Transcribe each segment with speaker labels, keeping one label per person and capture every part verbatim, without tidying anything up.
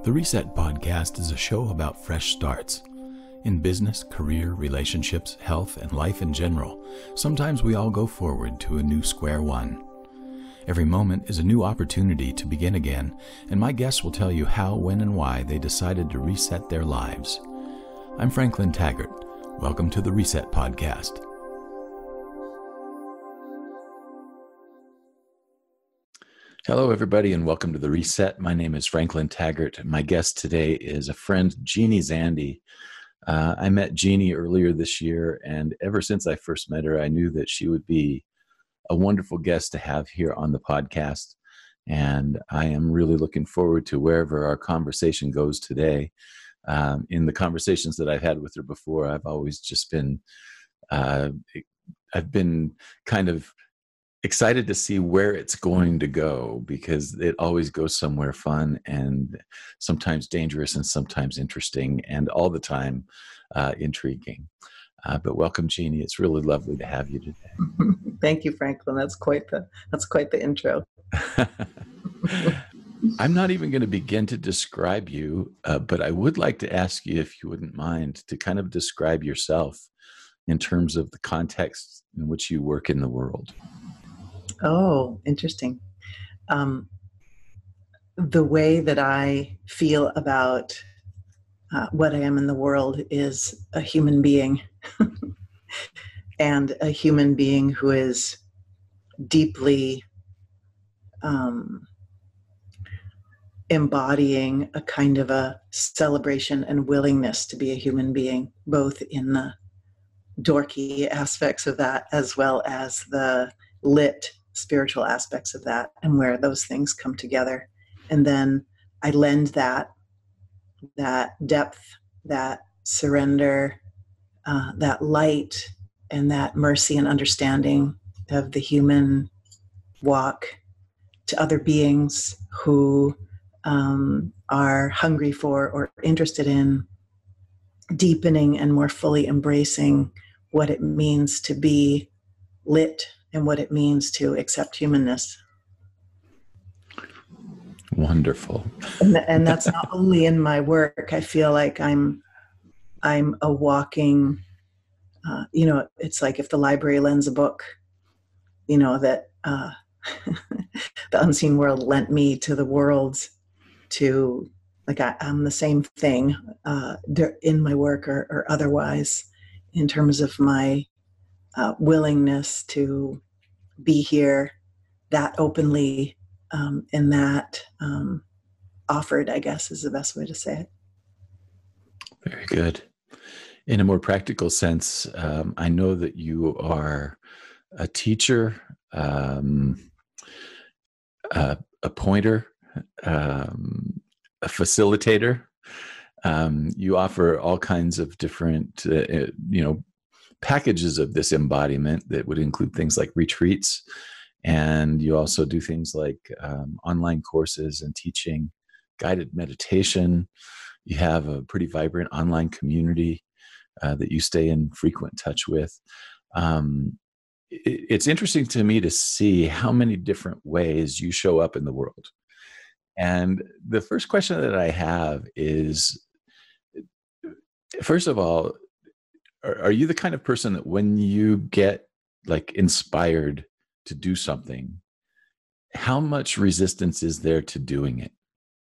Speaker 1: The Reset Podcast is a show about fresh starts. In business, career, relationships, health, and life in general, sometimes we all go forward to a new square one. Every moment is a new opportunity to begin again, and my guests will tell you how, when, and why they decided to reset their lives. I'm Franklin Taggart. Welcome to the Reset Podcast. Hello, everybody, and welcome to The Reset. My name is Franklin Taggart. My guest today is a friend, Jeannie Zandi. Uh, I met Jeannie earlier this year, and ever since I first met her, I knew that she would be a wonderful guest to have here on the podcast. And I am really looking forward to wherever our conversation goes today. Um, in the conversations that I've had with her before, I've always just been, uh, I've been kind of excited to see where it's going to go, because it always goes somewhere fun and sometimes dangerous and sometimes interesting and all the time uh, intriguing. Uh, but welcome, Jeannie. It's really lovely to have you today.
Speaker 2: Thank you, Franklin. That's quite the that's quite the intro.
Speaker 1: I'm not even going to begin to describe you, uh, but I would like to ask you, if you wouldn't mind, to kind of describe yourself in terms of the context in which you work in the world.
Speaker 2: Oh, interesting. Um, the way that I feel about uh, what I am in the world is a human being, and a human being who is deeply um, embodying a kind of a celebration and willingness to be a human being, both in the dorky aspects of that as well as the lit spiritual aspects of that, and where those things come together. And then I lend that that depth, that surrender, uh, that light, and that mercy and understanding of the human walk to other beings who um, are hungry for or interested in deepening and more fully embracing what it means to be lit and what it means to accept humanness.
Speaker 1: Wonderful.
Speaker 2: And, and that's not only in my work. I feel like I'm I'm a walking, uh, you know, it's like if the library lends a book, you know, that uh, the unseen world lent me to the world to, like I, I'm the same thing uh, in my work or, or otherwise, in terms of my uh, willingness to be here that openly um, and that um, offered, I guess, is the best way to say it.
Speaker 1: Very good. In a more practical sense, um, I know that you are a teacher, um, a, a pointer, um, a facilitator. Um, you offer all kinds of different, uh, you know, packages of this embodiment that would include things like retreats. And you also do things like um, online courses and teaching, guided meditation. You have a pretty vibrant online community uh, that you stay in frequent touch with. Um, it, it's interesting to me to see how many different ways you show up in the world. And the first question that I have is, first of all, are, are you the kind of person that when you get like inspired to do something, how much resistance is there to doing it?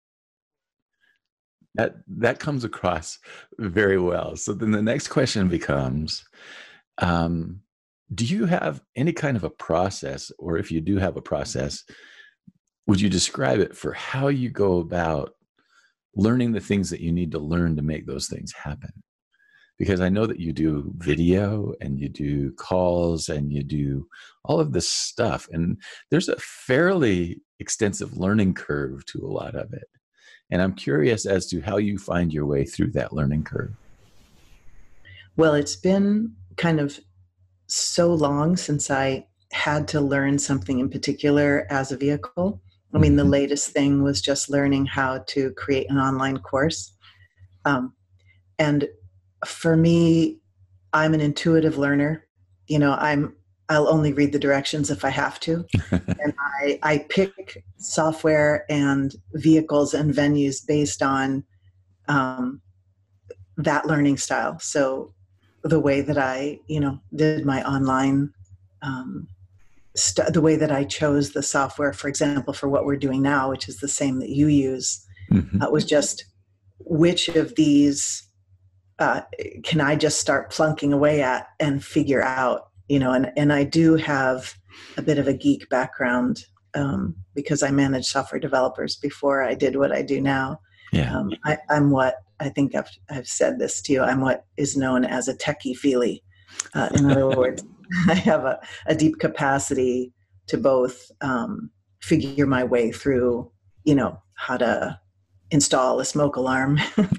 Speaker 1: That that comes across very well. So then the next question becomes, um, do you have any kind of a process, or if you do have a process, would you describe it for how you go about learning the things that you need to learn to make those things happen? Because I know that you do video and you do calls and you do all of this stuff, and there's a fairly extensive learning curve to a lot of it. And I'm curious as to how you find your way through that learning curve.
Speaker 2: Well, it's been kind of so long since I had to learn something in particular as a vehicle. I mean, the latest thing was just learning how to create an online course. Um, and for me, I'm an intuitive learner. You know, I'm I'll only read the directions if I have to. And I, I pick software and vehicles and venues based on um, that learning style. So the way that I, you know, did my online, um, st- the way that I chose the software, for example, for what we're doing now, which is the same that you use, mm-hmm. uh, was just which of these uh, can I just start plunking away at and figure out, you know, and, and I do have a bit of a geek background um, because I managed software developers before I did what I do now.
Speaker 1: Yeah.
Speaker 2: Um, I, I'm what I think I've, I've said this to you. I'm what is known as a techie feely. Uh, in other words, I have a, a deep capacity to both um, figure my way through, you know, how to install a smoke alarm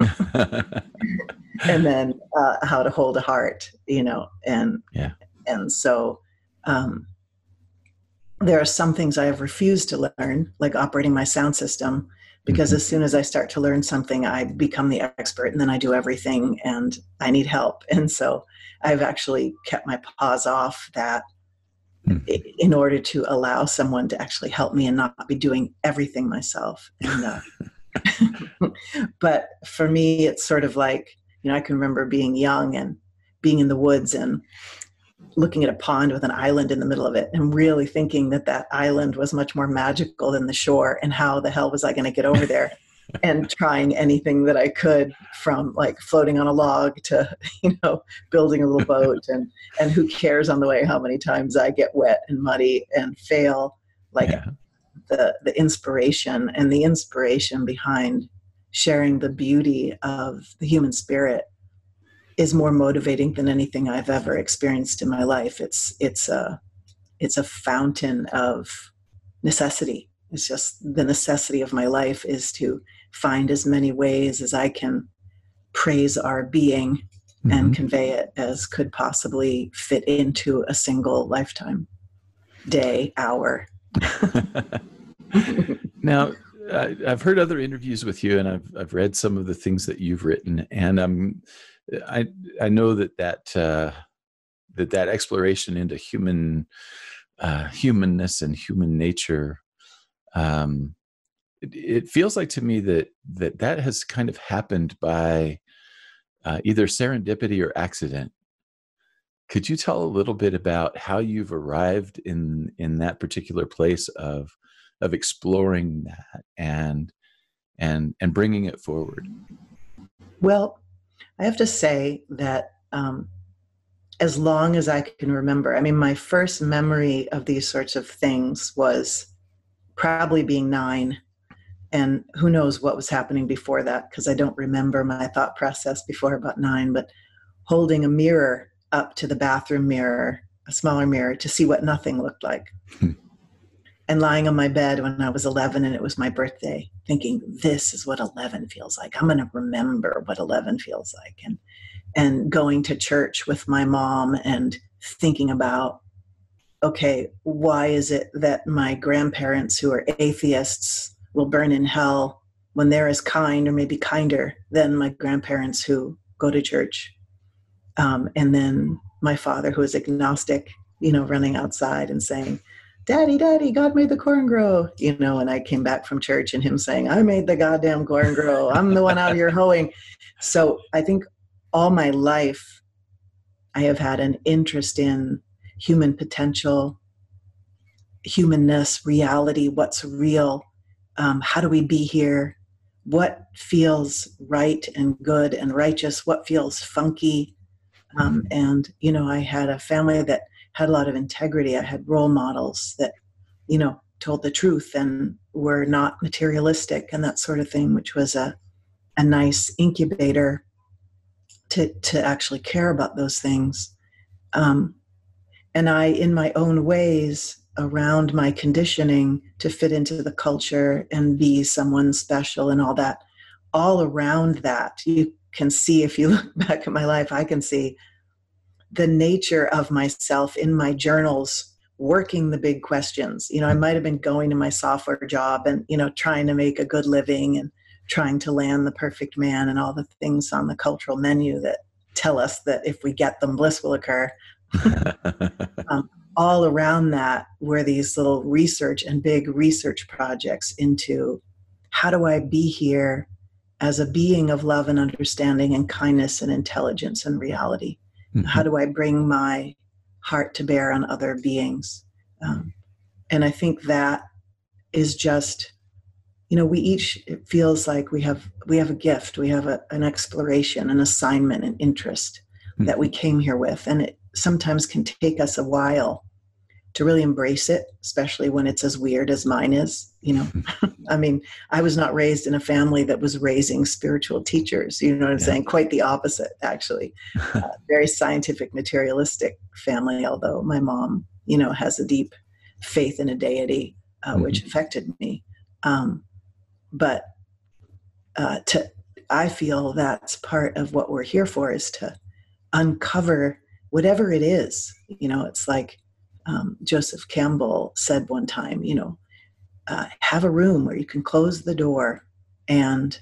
Speaker 2: and then uh, how to hold a heart, you know, and,
Speaker 1: yeah.
Speaker 2: and so um, there are some things I have refused to learn, like operating my sound system, because mm-hmm. as soon as I start to learn something, I become the expert and then I do everything and I need help. And so I've actually kept my paws off that mm-hmm. in order to allow someone to actually help me and not be doing everything myself. And, uh, but for me, it's sort of like, you know, I can remember being young and being in the woods and looking at a pond with an island in the middle of it and really thinking that that island was much more magical than the shore, and how the hell was I going to get over there, and trying anything that I could, from like floating on a log to, you know, building a little boat, and, and who cares on the way how many times I get wet and muddy and fail. Like yeah. the, the inspiration and the inspiration behind sharing the beauty of the human spirit is more motivating than anything I've ever experienced in my life. It's it's a it's a fountain of necessity. It's just the necessity of my life is to find as many ways as I can praise our being mm-hmm. and convey it as could possibly fit into a single lifetime, day, hour.
Speaker 1: Now, I, I've heard other interviews with you, and I've I've read some of the things that you've written, and I'm. I I know that that uh, that that exploration into human uh, humanness and human nature, um, it, it feels like to me that that that has kind of happened by uh, either serendipity or accident. Could you tell a little bit about how you've arrived in in that particular place of of exploring that and and and bringing it forward?
Speaker 2: Well, I have to say that um, as long as I can remember, I mean, my first memory of these sorts of things was probably being nine. And who knows what was happening before that, because I don't remember my thought process before about nine, but holding a mirror up to the bathroom mirror, a smaller mirror, to see what nothing looked like. And lying on my bed when I was eleven and it was my birthday, thinking, this is what eleven feels like. I'm going to remember what eleven feels like. And and going to church with my mom and thinking about, okay, why is it that my grandparents who are atheists will burn in hell when they're as kind or maybe kinder than my grandparents who go to church? Um, and then my father, who is agnostic, you know, running outside and saying, Daddy, Daddy, God made the corn grow, you know, and I came back from church and him saying, I made the goddamn corn grow. I'm the one out here hoeing. So I think all my life I have had an interest in human potential, humanness, reality, what's real, um, how do we be here, what feels right and good and righteous, what feels funky. Um, and, you know, I had a family that had a lot of integrity. I had role models that, you know, told the truth and were not materialistic and that sort of thing, which was a, a nice incubator to, to actually care about those things. Um, and I, in my own ways, around my conditioning to fit into the culture and be someone special and all that, all around that, you can see, if you look back at my life, I can see the nature of myself in my journals, working the big questions. You know, I might have been going to my software job and, you know, trying to make a good living and trying to land the perfect man and all the things on the cultural menu that tell us that if we get them, bliss will occur. um, all around that were these little research and big research projects into how do I be here as a being of love and understanding and kindness and intelligence and reality? Mm-hmm. How do I bring my heart to bear on other beings? Um, and I think that is just, you know, we each, it feels like we have we have a gift, we have a, an exploration, an assignment, an interest mm-hmm. that we came here with. And it sometimes can take us a while to really embrace it, especially when it's as weird as mine is, you know. I mean, I was not raised in a family that was raising spiritual teachers, you know what I'm yeah. saying? Quite the opposite, actually. uh, very scientific, materialistic family, although my mom, you know, has a deep faith in a deity, uh, mm-hmm. which affected me. Um, but uh, to, I feel that's part of what we're here for, is to uncover whatever it is. You know, it's like um, Joseph Campbell said one time, you know, uh, have a room where you can close the door and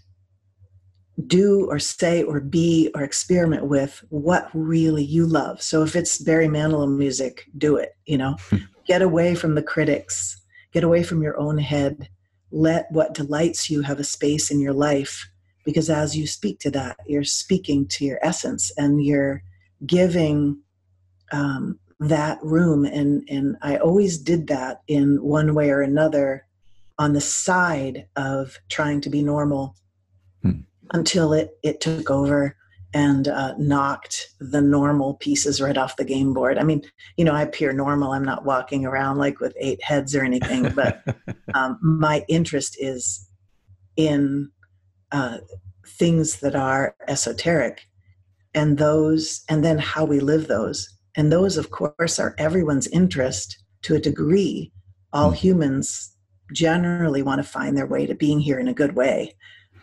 Speaker 2: do or say or be or experiment with what really you love. So if it's Barry Manilow music, do it, you know, get away from the critics, get away from your own head, let what delights you have a space in your life, because as you speak to that, you're speaking to your essence and you're giving um, that room. And, and I always did that in one way or another on the side of trying to be normal hmm. until it, it took over and uh, knocked the normal pieces right off the game board. I mean, you know, I appear normal. I'm not walking around like with eight heads or anything, but um, my interest is in uh, things that are esoteric, and those, and then how we live those. And those, of course, are everyone's interest to a degree. All mm. humans generally want to find their way to being here in a good way.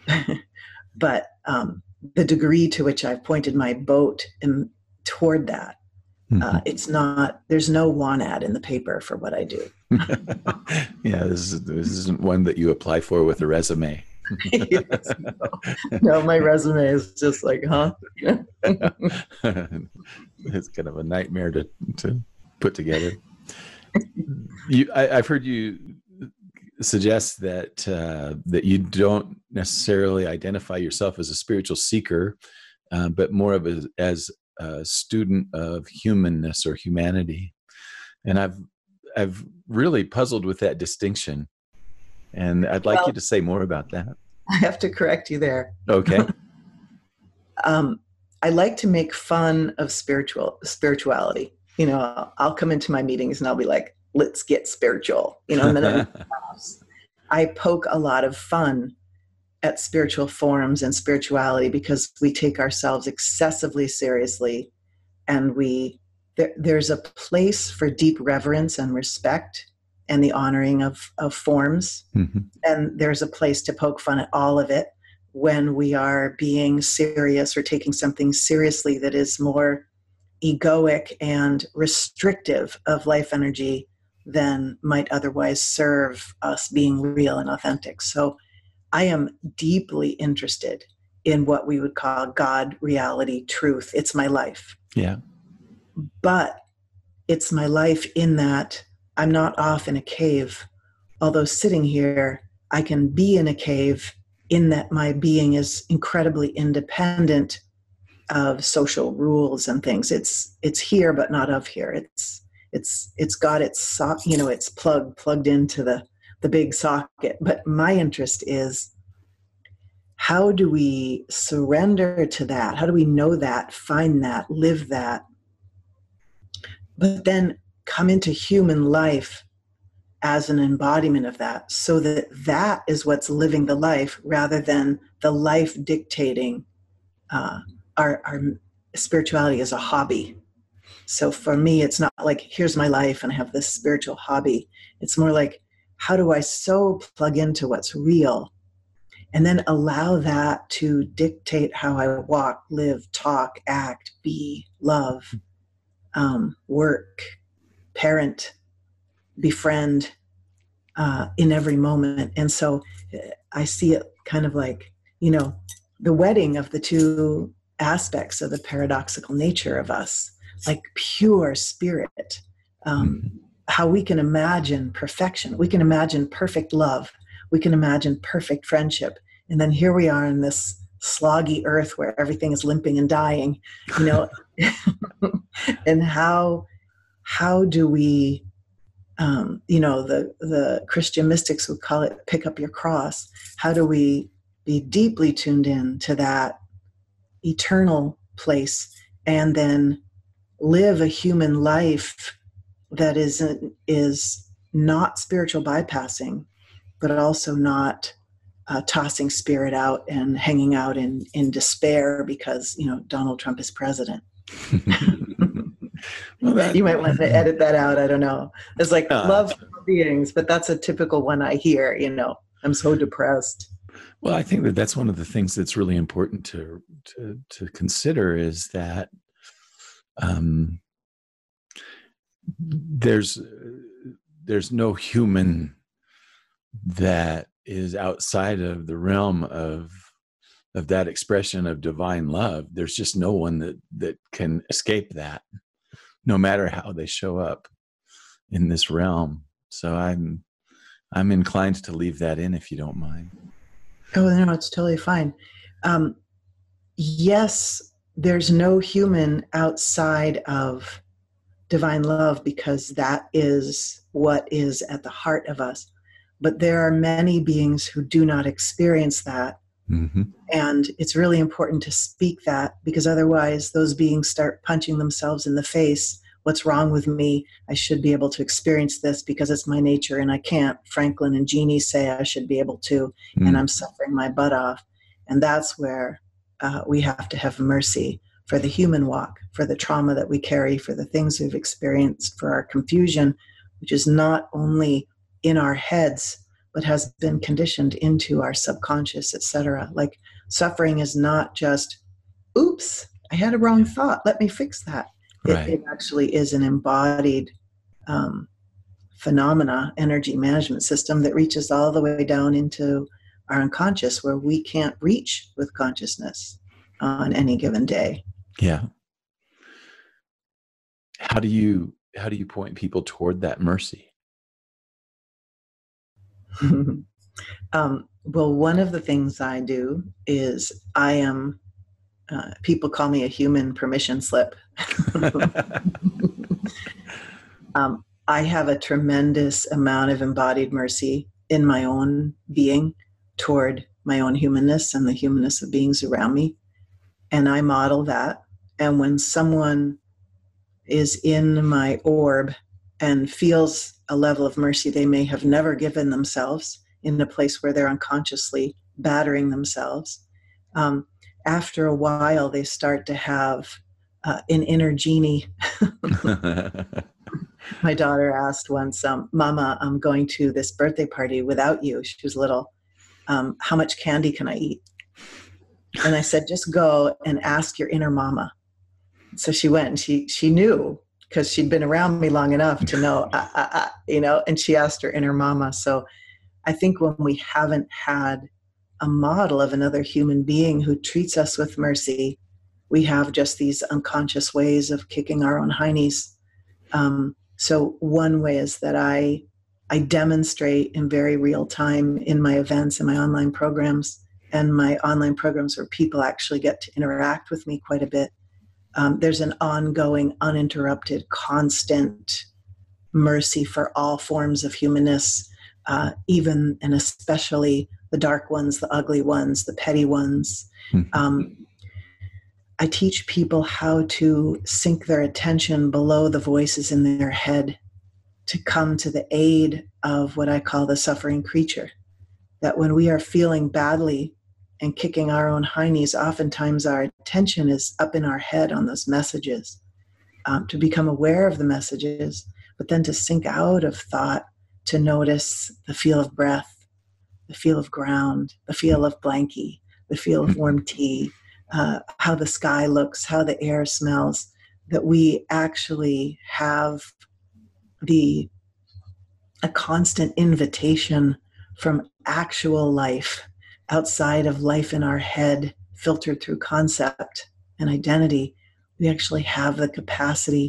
Speaker 2: But um, the degree to which I've pointed my boat in, toward that, mm-hmm. uh, it's not, there's no want ad in the paper for what I do.
Speaker 1: Yeah, this, is, this isn't one that you apply for with a resume.
Speaker 2: Yes, no. No, my resume is just like, huh?
Speaker 1: It's kind of a nightmare to, to put together. You, I, I've heard you suggest that uh, that you don't necessarily identify yourself as a spiritual seeker, uh, but more of a, as a student of humanness or humanity. And I've I've really puzzled with that distinction. And I'd like well, you to say more about that.
Speaker 2: I have to correct you there.
Speaker 1: Okay.
Speaker 2: um, I like to make fun of spiritual spirituality. You know, I'll, I'll come into my meetings and I'll be like, let's get spiritual. You know, and then I poke a lot of fun at spiritual forms and spirituality because we take ourselves excessively seriously, and we there, there's a place for deep reverence and respect and the honoring of, of forms. Mm-hmm. And there's a place to poke fun at all of it when we are being serious or taking something seriously that is more egoic and restrictive of life energy than might otherwise serve us being real and authentic. So I am deeply interested in what we would call God, reality, truth. It's my life.
Speaker 1: Yeah.
Speaker 2: But it's my life in that I'm not off in a cave. Although sitting here, I can be in a cave in that my being is incredibly independent of social rules and things. It's it's here, but not of here. It's it's it's got its so, you know, it's plugged plugged into the the big socket. But my interest is, how do we surrender to that? How do we know that, find that, live that, but then come into human life as an embodiment of that, so that that is what's living the life rather than the life dictating uh, our, our spirituality as a hobby. So for me, it's not like, here's my life and I have this spiritual hobby. It's more like, how do I so plug into what's real and then allow that to dictate how I walk, live, talk, act, be, love, um, work, parent, befriend uh, in every moment. And so I see it kind of like, you know, the wedding of the two aspects of the paradoxical nature of us, like pure spirit, um, mm-hmm. how we can imagine perfection. We can imagine perfect love. We can imagine perfect friendship. And then here we are in this sloggy earth where everything is limping and dying, you know. And how how do we, um, you know, the the Christian mystics would call it pick up your cross. How do we be deeply tuned in to that eternal place and then live a human life that is is not spiritual bypassing, but also not uh, tossing spirit out and hanging out in, in despair because, you know, Donald Trump is president. Well, that, you might want to edit that out. I don't know. It's like uh, love for beings, but that's a typical one I hear, you know, I'm so depressed.
Speaker 1: Well, I think that that's one of the things that's really important to to, to consider is that um, there's there's no human that is outside of the realm of of that expression of divine love. There's just no one that that can escape that, no matter how they show up in this realm. So I'm I'm inclined to leave that in if you don't mind.
Speaker 2: Oh, no, it's totally fine. Um, yes, there's no human outside of divine love because that is what is at the heart of us. But there are many beings who do not experience that. Mm-hmm. And it's really important to speak that because otherwise those beings start punching themselves in the face. What's wrong with me? I should be able to experience this because it's my nature and I can't. Franklin and Jeannie say I should be able to, mm. and I'm suffering my butt off. And that's where uh, we have to have mercy for the human walk, for the trauma that we carry, for the things we've experienced, for our confusion, which is not only in our heads, but has been conditioned into our subconscious, et cetera. Like suffering is not just, oops, I had a wrong thought. Let me fix that. Right. It, it actually is an embodied um, phenomena, energy management system that reaches all the way down into our unconscious where we can't reach with consciousness on any given day.
Speaker 1: Yeah. How do you, how do you point people toward that mercy?
Speaker 2: um, well, one of the things I do is I am, uh, people call me a human permission slip. um, I have a tremendous amount of embodied mercy in my own being toward my own humanness and the humanness of beings around me. And I model that. And when someone is in my orb and feels a level of mercy they may have never given themselves in a place where they're unconsciously battering themselves, um, after a while they start to have uh, an inner genie. My daughter asked once, um, Mama, I'm going to this birthday party without you. She was little. Um, how much candy can I eat? And I said, just go and ask your inner mama. So she went and she she knew because she'd been around me long enough to know, uh, uh, uh, you know, and she asked her inner mama. So I think when we haven't had a model of another human being who treats us with mercy, we have just these unconscious ways of kicking our own heinies. Um, so one way is that I I demonstrate in very real time in my events and my online programs and my online programs where people actually get to interact with me quite a bit. Um, there's an ongoing, uninterrupted, constant mercy for all forms of humanness, uh, even and especially the dark ones, the ugly ones, the petty ones. Mm-hmm. Um, I teach people how to sink their attention below the voices in their head to come to the aid of what I call the suffering creature. That when we are feeling badly and kicking our own heinies, oftentimes our attention is up in our head on those messages, um, to become aware of the messages, but then to sink out of thought, to notice the feel of breath, the feel of ground, the feel of blankie, the feel of warm tea, uh, how the sky looks, how the air smells, that we actually have the a constant invitation from actual life outside of life in our head, filtered through concept and identity. We actually have the capacity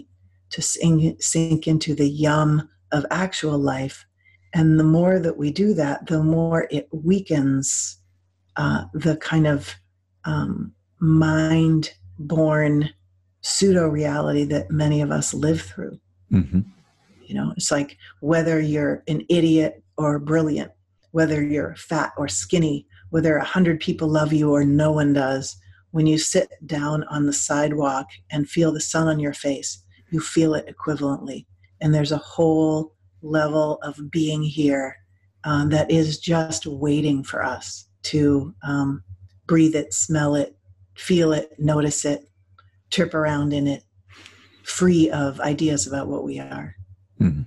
Speaker 2: to sink, sink into the yum of actual life. And the more that we do that, the more it weakens uh, the kind of um, mind-born pseudo-reality that many of us live through.
Speaker 1: Mm-hmm.
Speaker 2: You know, it's like whether you're an idiot or brilliant, whether you're fat or skinny, whether a hundred people love you or no one does, when you sit down on the sidewalk and feel the sun on your face, you feel it equivalently. And there's a whole level of being here um, that is just waiting for us to um, breathe it, smell it, feel it, notice it, trip around in it, free of ideas about what we are.
Speaker 1: Mm.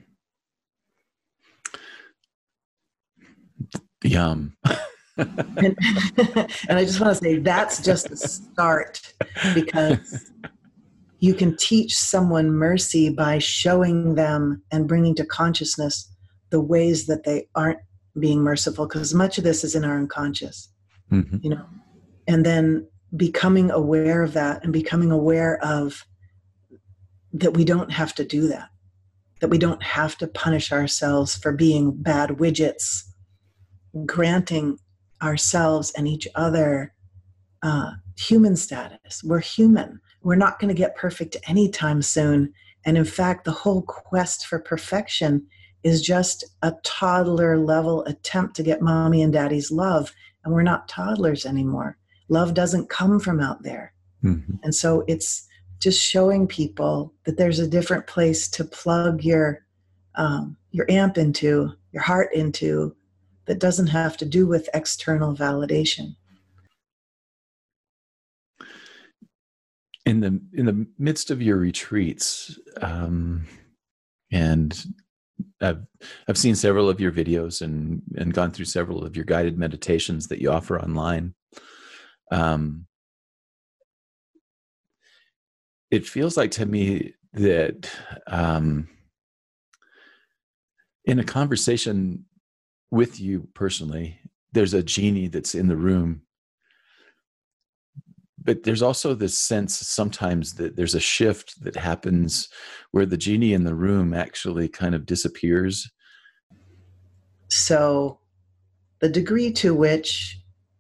Speaker 1: Yum.
Speaker 2: and, and I just want to say that's just the start, because you can teach someone mercy by showing them and bringing to consciousness the ways that they aren't being merciful, because much of this is in our unconscious, mm-hmm. you know, and then becoming aware of that and becoming aware of that we don't have to do that, that we don't have to punish ourselves for being bad widgets, granting ourselves and each other uh, human status. We're human. We're not going to get perfect anytime soon. And in fact, the whole quest for perfection is just a toddler level attempt to get mommy and daddy's love. And we're not toddlers anymore. Love doesn't come from out there. Mm-hmm. And so it's just showing people that there's a different place to plug your um, your amp into, your heart into, that doesn't have to do with external validation.
Speaker 1: In the in the midst of your retreats, um, and I've I've seen several of your videos and and gone through several of your guided meditations that you offer online. Um, it feels like to me that um, in a conversation with you personally, there's a genie that's in the room. But there's also this sense sometimes that there's a shift that happens where the genie in the room actually kind of disappears.
Speaker 2: So the degree to which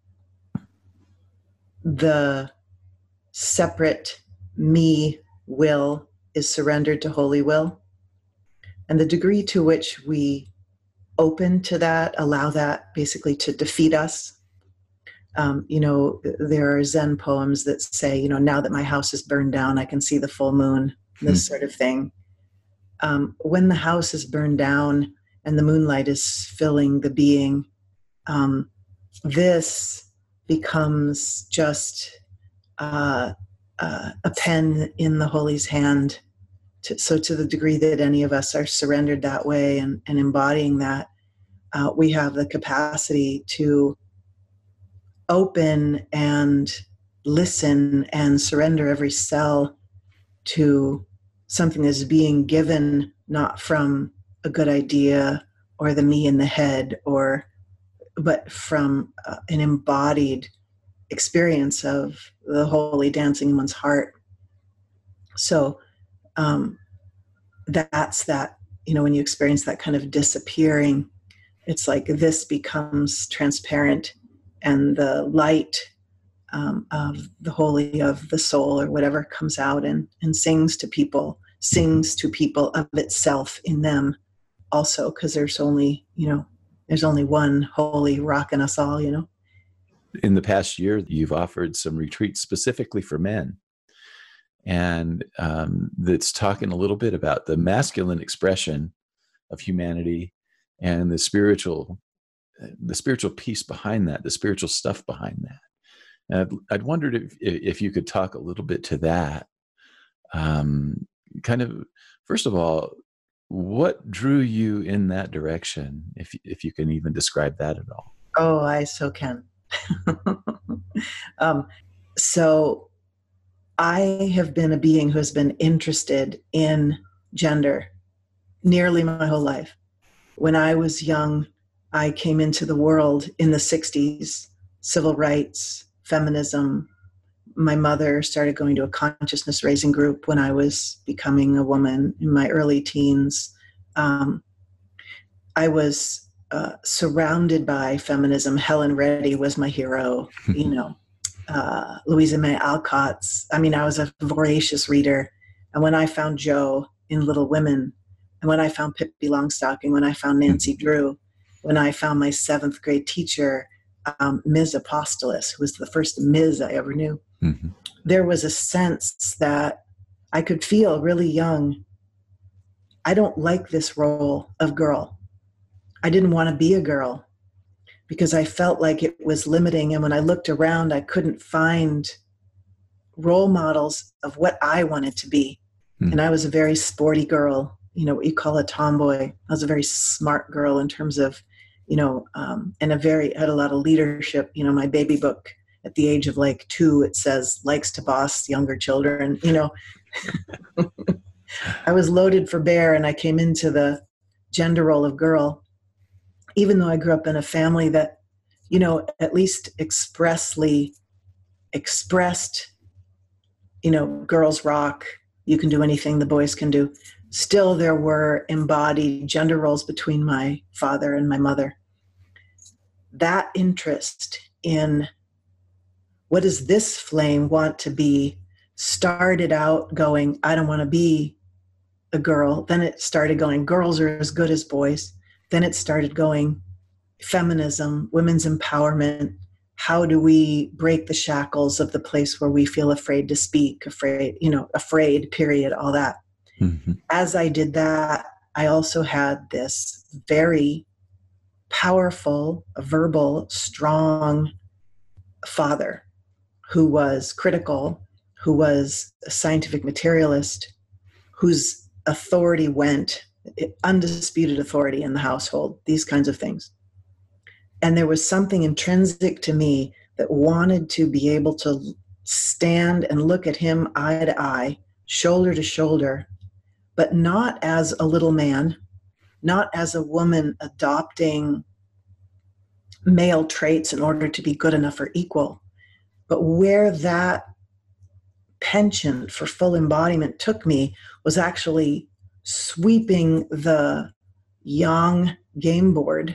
Speaker 2: the separate me will is surrendered to holy will, and the degree to which we open to that, allow that basically to defeat us. Um, you know, there are Zen poems that say, you know, now that my house is burned down, I can see the full moon, this hmm. sort of thing. Um, when the house is burned down and the moonlight is filling the being, um, this becomes just uh, uh, a pen in the Holy's hand. To, so to the degree that any of us are surrendered that way and, and embodying that, uh, we have the capacity to open and listen and surrender every cell to something that's being given, not from a good idea or the me in the head, or but from uh, an embodied experience of the Holy dancing in one's heart. So um, that's that, you know, when you experience that kind of disappearing, it's like this becomes transparent, and the light um, of the Holy of the soul or whatever comes out and, and sings to people, sings to people of itself in them also, because there's only, you know, there's only one Holy rocking us all, you know.
Speaker 1: In the past year, you've offered some retreats specifically for men. And um, that's talking a little bit about the masculine expression of humanity and the spiritual the spiritual piece behind that, the spiritual stuff behind that. And I'd, I'd wondered if if you could talk a little bit to that. Um, kind of, first of all, what drew you in that direction, if if you can even describe that at all?
Speaker 2: Oh, I so can. um, so I have been a being who has been interested in gender nearly my whole life. When I was young, I came into the world in the sixties, civil rights, feminism, my mother started going to a consciousness raising group when I was becoming a woman in my early teens. Um, I was uh, surrounded by feminism. Helen Reddy was my hero, you know, uh, Louisa May Alcott's. I mean, I was a voracious reader. And when I found Jo in Little Women, and when I found Pippi Longstocking, when I found Nancy Drew, when I found my seventh grade teacher, um, Miz Apostolos, who was the first Miz I ever knew, mm-hmm. there was a sense that I could feel really young. I don't like this role of girl. I didn't want to be a girl because I felt like it was limiting. And when I looked around, I couldn't find role models of what I wanted to be. Mm. And I was a very sporty girl, you know, what you call a tomboy. I was a very smart girl in terms of, you know, um, and a very, had a lot of leadership. You know, my baby book at the age of like two, it says, likes to boss younger children, you know. I was loaded for bear, and I came into the gender role of girl, even though I grew up in a family that, you know, at least expressly expressed, you know, girls rock, you can do anything the boys can do. Still, there were embodied gender roles between my father and my mother. That interest in what does this flame want to be started out going, I don't want to be a girl. Then it started going, girls are as good as boys. Then it started going, feminism, women's empowerment. How do we break the shackles of the place where we feel afraid to speak, afraid, you know, afraid, period, all that. Mm-hmm. As I did that, I also had this very powerful, verbal, strong father who was critical, who was a scientific materialist, whose authority went, undisputed authority in the household, these kinds of things. And there was something intrinsic to me that wanted to be able to stand and look at him eye to eye, shoulder to shoulder, but not as a little man, not as a woman adopting male traits in order to be good enough or equal, but where that penchant for full embodiment took me was actually sweeping the yang game board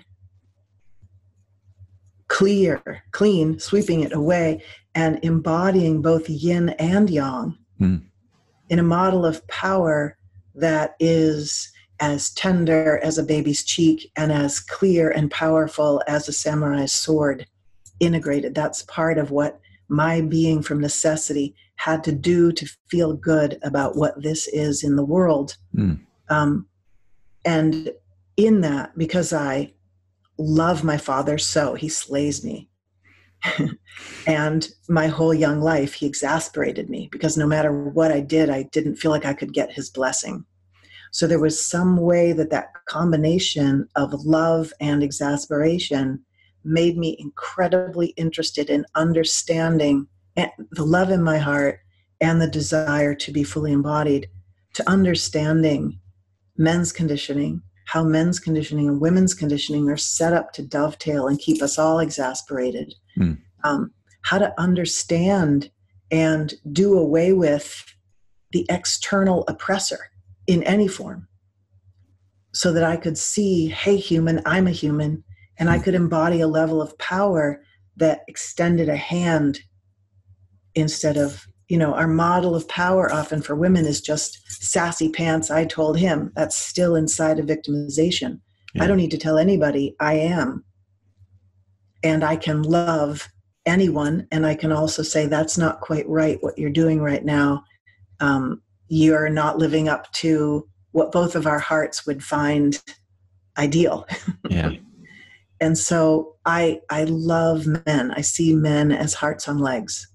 Speaker 2: clear, clean, sweeping it away and embodying both yin and yang mm. in a model of power that is as tender as a baby's cheek and as clear and powerful as a samurai's sword, integrated. That's part of what my being from necessity had to do to feel good about what this is in the world. Mm. Um, and in that, because I love my father so, he slays me. And my whole young life, he exasperated me because no matter what I did, I didn't feel like I could get his blessing. So there was some way that that combination of love and exasperation made me incredibly interested in understanding the love in my heart and the desire to be fully embodied, to understanding men's conditioning, how men's conditioning and women's conditioning are set up to dovetail and keep us all exasperated. Mm. Um, how to understand and do away with the external oppressor in any form so that I could see, hey, human, I'm a human, and I could embody a level of power that extended a hand instead of, you know, our model of power often for women is just sassy pants, I told him. That's still inside of victimization. Yeah. I don't need to tell anybody I am. And I can love anyone. And I can also say, that's not quite right what you're doing right now. Um, you're not living up to what both of our hearts would find ideal.
Speaker 1: Yeah.
Speaker 2: And so I I love men. I see men as hearts on legs.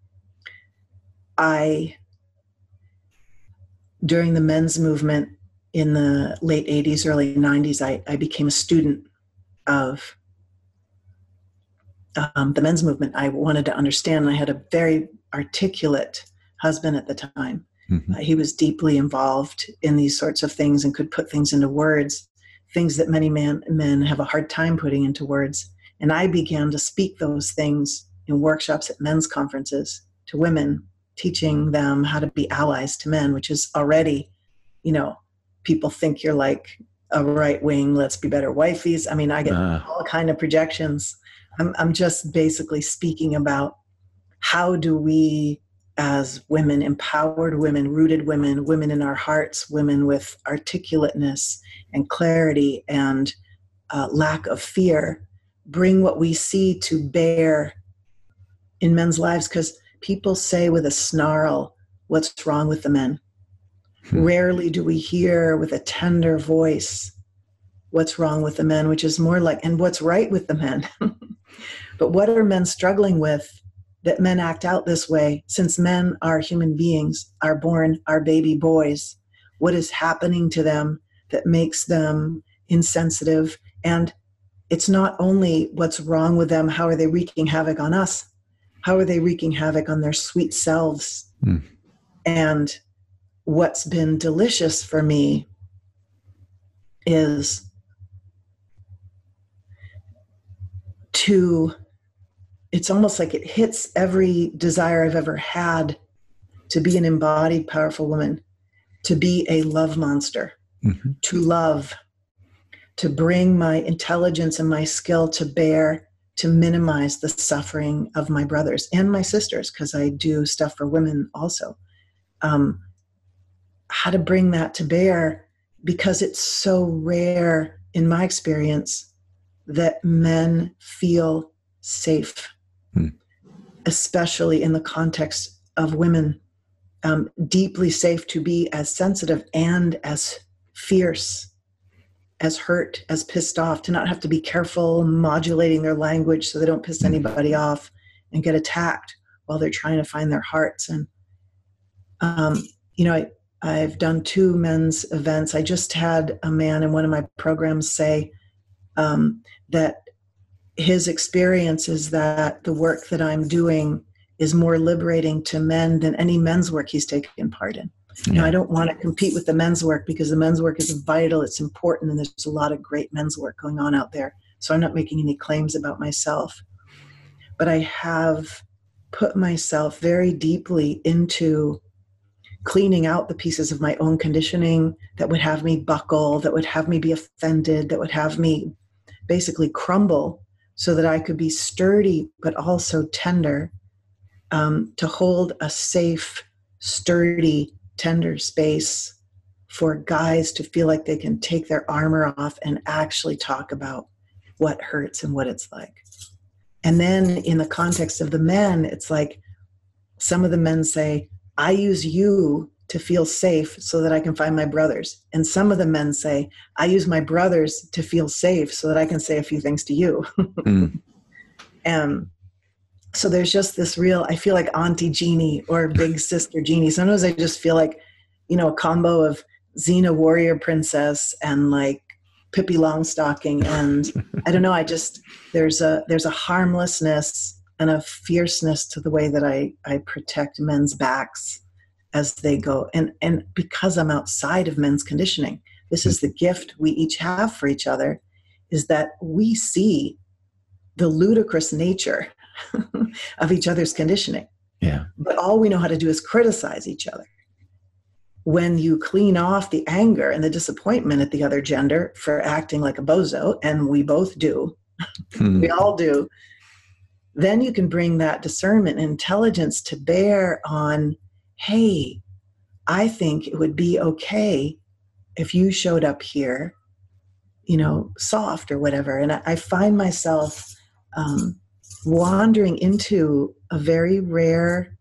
Speaker 2: I, during the men's movement in the late eighties, early nineties, I, I became a student of um, the men's movement. I wanted to understand. I had a very articulate husband at the time. Mm-hmm. Uh, he was deeply involved in these sorts of things and could put things into words, things that many man, men have a hard time putting into words. And I began to speak those things in workshops at men's conferences. to women, teaching them how to be allies to men, which is already, you know, people think you're like a right wing, let's be better wifeys. I mean, I get uh. all kind of projections. I'm, I'm just basically speaking about how do we, as women, empowered women, rooted women, women in our hearts, women with articulateness and clarity and uh, lack of fear, bring what we see to bear in men's lives. Because people say with a snarl, what's wrong with the men? Hmm. Rarely do we hear with a tender voice, what's wrong with the men, which is more like, and what's right with the men. But what are men struggling with that men act out this way? Since men are human beings, are born, are baby boys, what is happening to them that makes them insensitive? And it's not only what's wrong with them, how are they wreaking havoc on us? How are they wreaking havoc on their sweet selves? Mm. And what's been delicious for me is to, it's almost like it hits every desire I've ever had to be an embodied, powerful woman, to be a love monster, mm-hmm. to love, to bring my intelligence and my skill to bear, to minimize the suffering of my brothers and my sisters, because I do stuff for women also. Um, how to bring that to bear, because it's so rare in my experience that men feel safe, hmm. especially in the context of women, um, deeply safe to be as sensitive and as fierce, as hurt, as pissed off, to not have to be careful modulating their language so they don't piss anybody off and get attacked while they're trying to find their hearts. And, um, you know, I, I've done two men's events. I just had a man in one of my programs say um, that his experience is that the work that I'm doing is more liberating to men than any men's work he's taken part in. Yeah. Now, I don't want to compete with the men's work, because the men's work is vital, it's important, and there's a lot of great men's work going on out there. So I'm not making any claims about myself. But I have put myself very deeply into cleaning out the pieces of my own conditioning that would have me buckle, that would have me be offended, that would have me basically crumble, so that I could be sturdy but also tender, um, to hold a safe, sturdy, tender space for guys to feel like they can take their armor off and actually talk about what hurts and what it's like. And then in the context of the men, it's like some of the men say, I use you to feel safe so that I can find my brothers. And some of the men say, I use my brothers to feel safe so that I can say a few things to you. mm. And so there's just this real, I feel like Auntie Jeannie or Big Sister Jeannie. Sometimes I just feel like, you know, a combo of Xena Warrior Princess and like Pippi Longstocking. And I don't know, I just, there's a, there's a harmlessness and a fierceness to the way that I, I protect men's backs as they go. And, and because I'm outside of men's conditioning, this is the gift we each have for each other, is that we see the ludicrous nature of each other's conditioning.
Speaker 1: Yeah.
Speaker 2: But all we know how to do is criticize each other. When you clean off the anger and the disappointment at the other gender for acting like a bozo, and we both do, hmm. we all do, then you can bring that discernment and intelligence to bear on, hey, I think it would be okay if you showed up here, you know, soft or whatever. And I, I find myself um, wandering into a very rare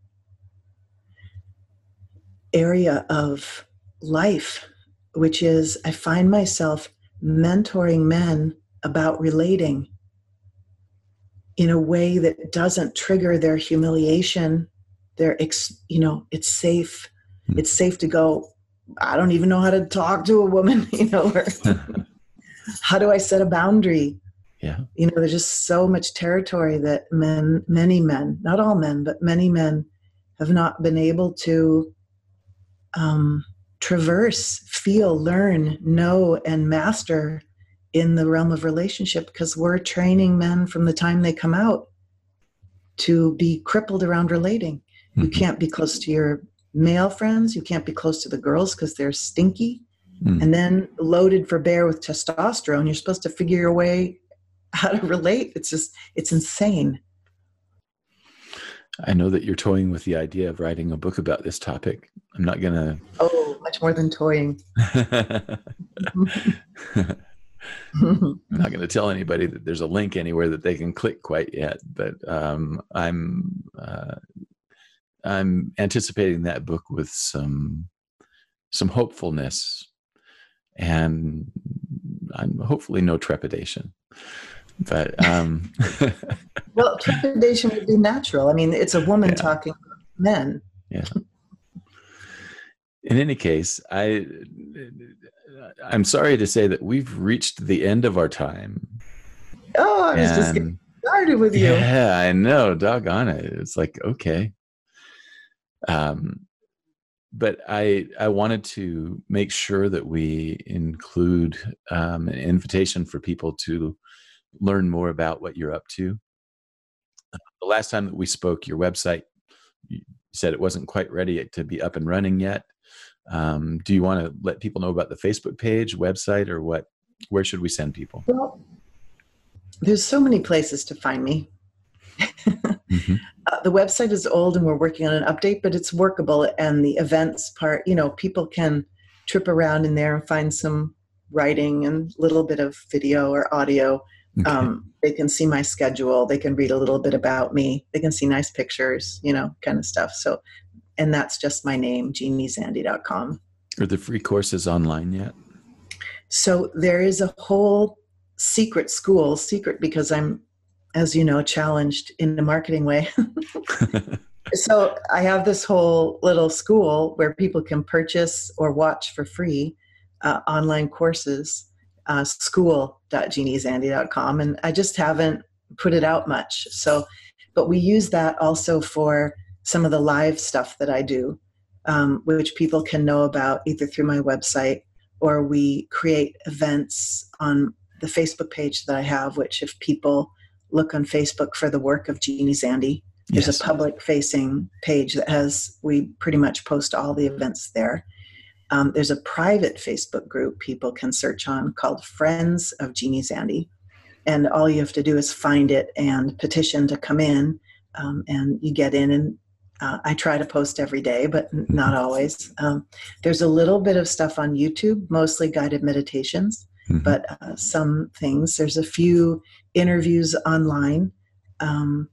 Speaker 2: area of life, which is I find myself mentoring men about relating in a way that doesn't trigger their humiliation. Their, ex, you know, it's safe. Mm. It's safe to go, I don't even know how to talk to a woman, you know, or how do I set a boundary?
Speaker 1: Yeah.
Speaker 2: You know, there's just so much territory that men, many men, not all men, but many men have not been able to um, traverse, feel, learn, know, and master in the realm of relationship, because we're training men from the time they come out to be crippled around relating. You can't be close to your male friends. You can't be close to the girls because they're stinky. Mm. And then loaded for bear with testosterone. You're supposed to figure your way how to relate. It's just, it's insane.
Speaker 1: I know that you're toying with the idea of writing a book about this topic. I'm not going to.
Speaker 2: Oh, much more than toying.
Speaker 1: I'm not going to tell anybody that there's a link anywhere that they can click quite yet, but um, I'm uh, I'm anticipating that book with some some hopefulness and I'm hopefully no trepidation. But um,
Speaker 2: well, trepidation would be natural. I mean, it's a woman yeah. talking to men.
Speaker 1: Yeah. In any case, I I'm sorry to say that we've reached the end of our time.
Speaker 2: Oh, I was and, just getting started with you.
Speaker 1: Yeah, I know. Doggone it. It's like, okay. Um, but I I wanted to make sure that we include um, an invitation for people to learn more about what you're up to. Uh, the last time that we spoke, your website, you said it wasn't quite ready to be up and running yet. Um, do you want to let people know about the Facebook page, website, or what? Where should we send people?
Speaker 2: Well, there's so many places to find me. mm-hmm. uh, the website is old and we're working on an update, but it's workable. And the events part, you know, people can trip around in there and find some writing and a little bit of video or audio. Okay. Um, they can see my schedule. They can read a little bit about me. They can see nice pictures, you know, kind of stuff. So, and that's just my name, jeannie zandi dot com.
Speaker 1: Are the free courses online yet?
Speaker 2: So there is a whole secret school, secret because I'm, as you know, challenged in a marketing way. So I have this whole little school where people can purchase or watch for free uh, online courses, uh, school dot jeannie zandi dot com. And I just haven't put it out much. So, but we use that also for some of the live stuff that I do, um, which people can know about either through my website or we create events on the Facebook page that I have, which if people look on Facebook for the work of Jeannie Zandi, there's yes. a public facing page that has, we pretty much post all the events there. Um, there's a private Facebook group people can search on called Friends of Jeannie Zandi. And all you have to do is find it and petition to come in. Um, and you get in and Uh, I try to post every day, but not always. Um, there's a little bit of stuff on YouTube, mostly guided meditations, mm-hmm. but uh, some things. There's a few interviews online. Um,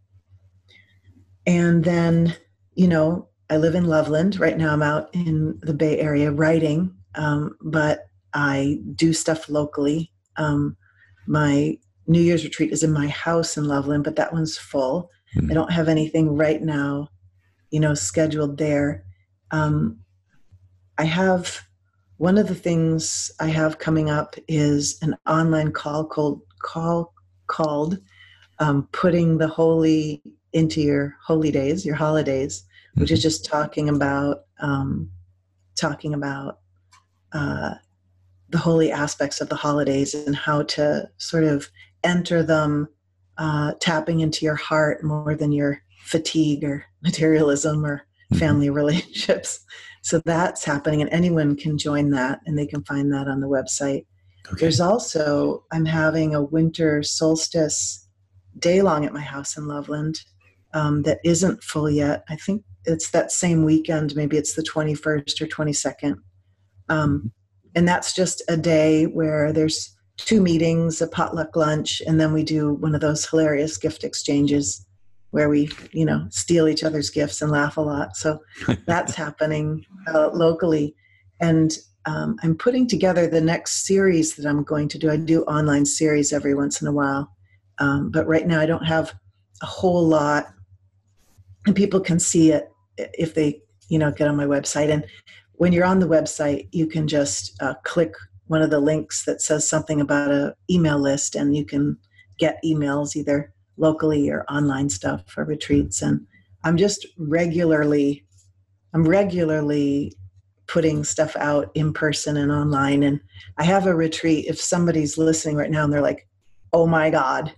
Speaker 2: and then, you know, I live in Loveland. Right now I'm out in the Bay Area writing, um, but I do stuff locally. Um, my New Year's retreat is in my house in Loveland, but that one's full. Mm-hmm. I don't have anything right now you know, scheduled there. Um, I have, one of the things I have coming up is an online call called, call, called um, Putting the Holy into Your Holy Days, Your Holidays, mm-hmm. which is just talking about, um, talking about uh, the holy aspects of the holidays and how to sort of enter them, uh, tapping into your heart more than your fatigue or materialism or family mm-hmm. relationships. So that's happening and anyone can join that and they can find that on the website. Okay. There's also, I'm having a winter solstice day long at my house in Loveland um, that isn't full yet. I think it's that same weekend. Maybe it's the twenty-first or twenty-second. Um, and that's just a day where there's two meetings, a potluck lunch, and then we do one of those hilarious gift exchanges where we, you know, steal each other's gifts and laugh a lot. So that's happening uh, locally. And um, I'm putting together the next series that I'm going to do. I do online series every once in a while. Um, but right now I don't have a whole lot. And people can see it if they, you know, get on my website. And when you're on the website, you can just uh, click one of the links that says something about an email list and you can get emails either locally or online stuff for retreats. And I'm just regularly, I'm regularly putting stuff out in person and online. And I have a retreat. If somebody's listening right now and they're like, oh my God,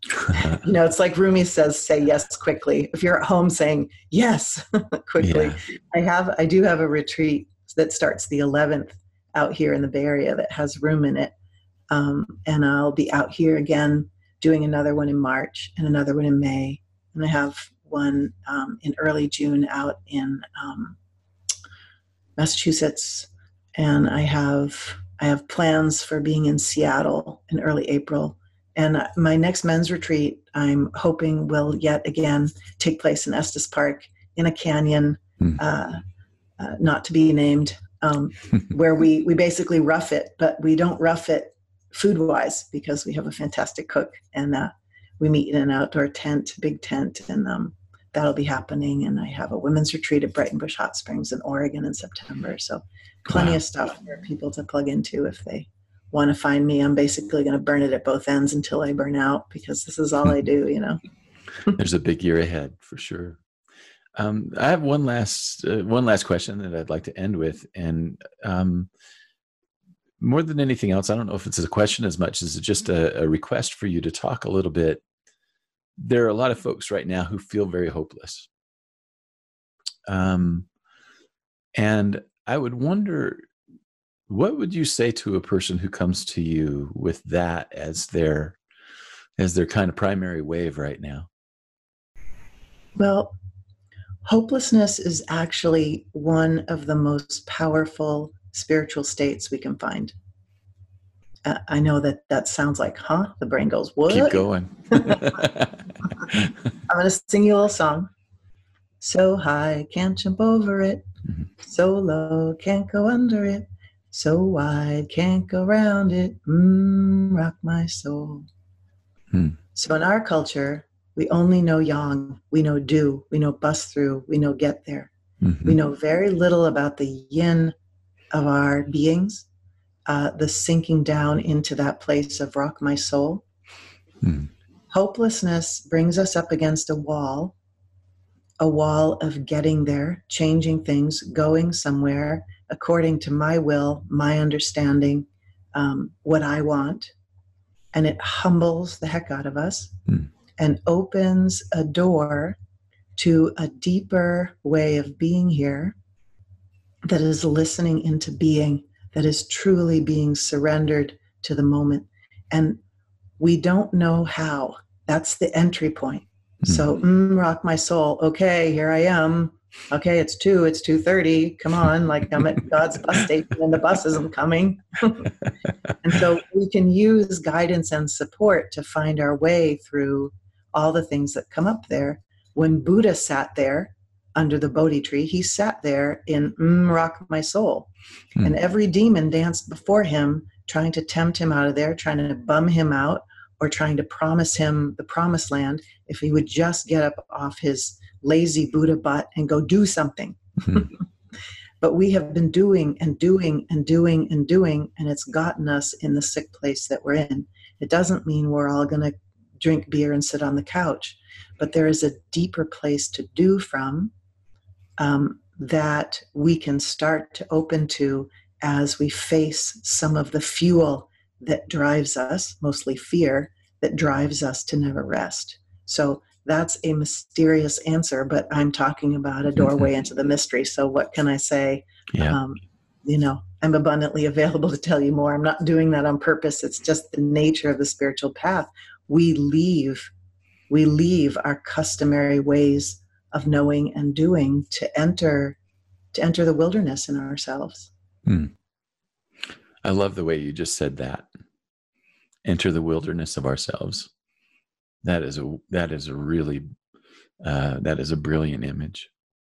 Speaker 2: You know, it's like Rumi says, say yes quickly. If you're at home saying yes quickly.
Speaker 1: Yeah.
Speaker 2: I have, I do have a retreat that starts the eleventh out here in the Bay Area that has room in it. Um, and I'll be out here again doing another one in March and another one in May. And I have one um, in early June out in um, Massachusetts. And I have I have plans for being in Seattle in early April. And my next men's retreat, I'm hoping will yet again take place in Estes Park in a canyon,
Speaker 1: Mm.
Speaker 2: uh, uh, not to be named, um, where we, we basically rough it, but we don't rough it food-wise because we have a fantastic cook. And uh, we meet in an outdoor tent, big tent, and um, that'll be happening. And I have a women's retreat at Brighton Bush Hot Springs in Oregon in September. So plenty
Speaker 1: Wow.
Speaker 2: of stuff for people to plug into if they want to find me. I'm basically going to burn it at both ends until I burn out because this is all I do, you know.
Speaker 1: There's a big year ahead for sure. Um, I have one last uh, one last question that I'd like to end with, and um, more than anything else, I don't know if it's a question as much as just a, a request for you to talk a little bit. There are a lot of folks right now who feel very hopeless, um, and I would wonder, what would you say to a person who comes to you with that as their as their kind of primary wave right now?
Speaker 2: Well, hopelessness is actually one of the most powerful spiritual states we can find. Uh, I know that that sounds like, huh? The brain goes, what?
Speaker 1: Keep going.
Speaker 2: I'm going to sing you a little song. So high, can't jump over it.
Speaker 1: Mm-hmm.
Speaker 2: So low, can't go under it. So wide, can't go round it. Mm, rock my soul.
Speaker 1: Hmm.
Speaker 2: So in our culture, we only know yang, we know do, we know bust through, we know get there.
Speaker 1: Mm-hmm.
Speaker 2: We know very little about the yin of our beings, uh, the sinking down into that place of rock my soul.
Speaker 1: Hmm.
Speaker 2: Hopelessness brings us up against a wall, a wall of getting there, changing things, going somewhere according to my will, my understanding, um, what I want. And it humbles the heck out of us.
Speaker 1: Hmm.
Speaker 2: And opens a door to a deeper way of being here that is listening into being, that is truly being surrendered to the moment. And we don't know how. That's the entry point. Mm-hmm. So, mm, rock my soul. Okay, here I am. Okay, it's two, it's two thirty. Come on, like I'm at God's bus station and the bus isn't coming. And so we can use guidance and support to find our way through all the things that come up there. When Buddha sat there under the Bodhi tree, he sat there in mm, rock my soul. Mm. And every demon danced before him, trying to tempt him out of there, trying to bum him out, or trying to promise him the promised land if he would just get up off his lazy Buddha butt and go do something. Mm. But we have been doing and doing and doing and doing, and it's gotten us in the sick place that we're in. It doesn't mean we're all going to drink beer and sit on the couch, but there is a deeper place to do from um, that we can start to open to as we face some of the fuel that drives us, mostly fear, that drives us to never rest. So that's a mysterious answer, but I'm talking about a doorway into the mystery. So what can I say?
Speaker 1: Yeah.
Speaker 2: Um, you know, I'm abundantly available to tell you more. I'm not doing that on purpose. It's just the nature of the spiritual path. We leave, we leave our customary ways of knowing and doing to enter, to enter the wilderness in ourselves.
Speaker 1: Hmm. I love the way you just said that. Enter the wilderness of ourselves. That is a that is a really uh, that is a brilliant image.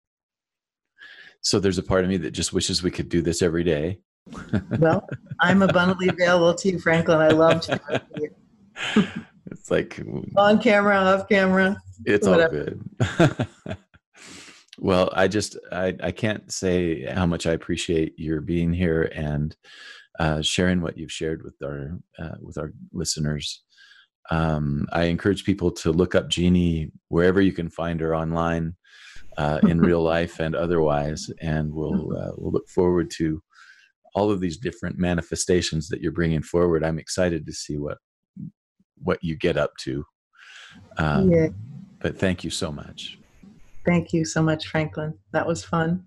Speaker 1: So there's a part of me that just wishes we could do this every day.
Speaker 2: Well, I'm abundantly available to you, Franklin. I love to talk to you.
Speaker 1: It's like
Speaker 2: on camera, off camera.
Speaker 1: It's
Speaker 2: whatever.
Speaker 1: all good. Well, I just I, I can't say how much I appreciate your being here and uh, sharing what you've shared with our uh, with our listeners. Um, I encourage people to look up Jeannie wherever you can find her online, uh, in real life and otherwise, and we'll uh, we'll look forward to all of these different manifestations that you're bringing forward. I'm excited to see what what you get up to Um,
Speaker 2: yeah.
Speaker 1: But thank you so much.
Speaker 2: Thank you so much, Franklin. That was fun.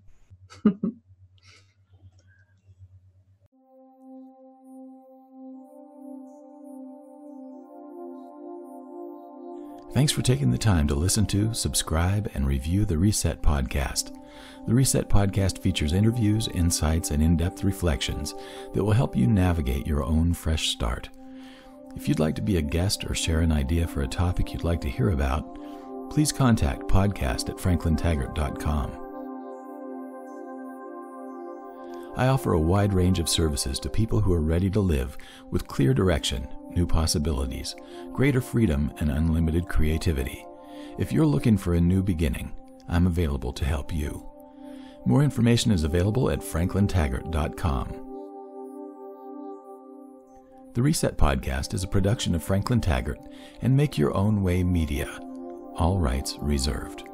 Speaker 1: Thanks for taking the time to listen to, subscribe, and review the Reset Podcast. The Reset Podcast features interviews, insights, and in-depth reflections that will help you navigate your own fresh start. If you'd like to be a guest or share an idea for a topic you'd like to hear about, please contact podcast at franklin taggart dot com. I offer a wide range of services to people who are ready to live with clear direction, new possibilities, greater freedom, and unlimited creativity. If you're looking for a new beginning, I'm available to help you. More information is available at franklin taggart dot com. The Reset Podcast is a production of Franklin Taggart and Make Your Own Way Media. All rights reserved.